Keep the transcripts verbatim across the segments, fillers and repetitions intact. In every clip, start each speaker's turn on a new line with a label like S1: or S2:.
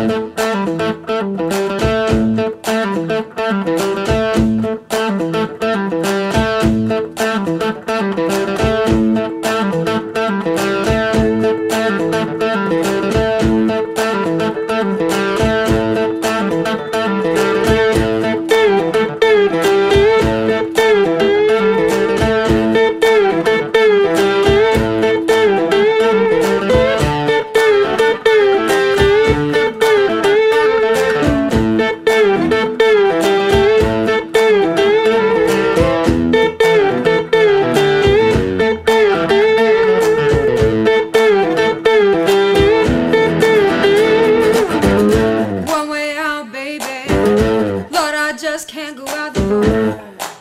S1: Just can't go out the door.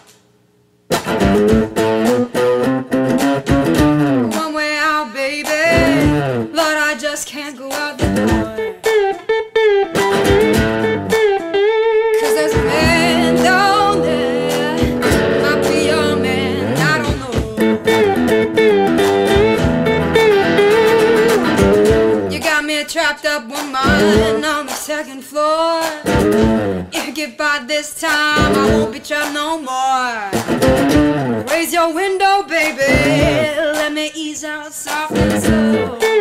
S1: One way out, baby. Lord, I just can't go out the door. Cause there's a man down there, might be your man, I don't know. You got me trapped up, woman, on the second floor. If you get by this time, I won't be trapped no more. Raise your window, baby, let me ease out soft and slow.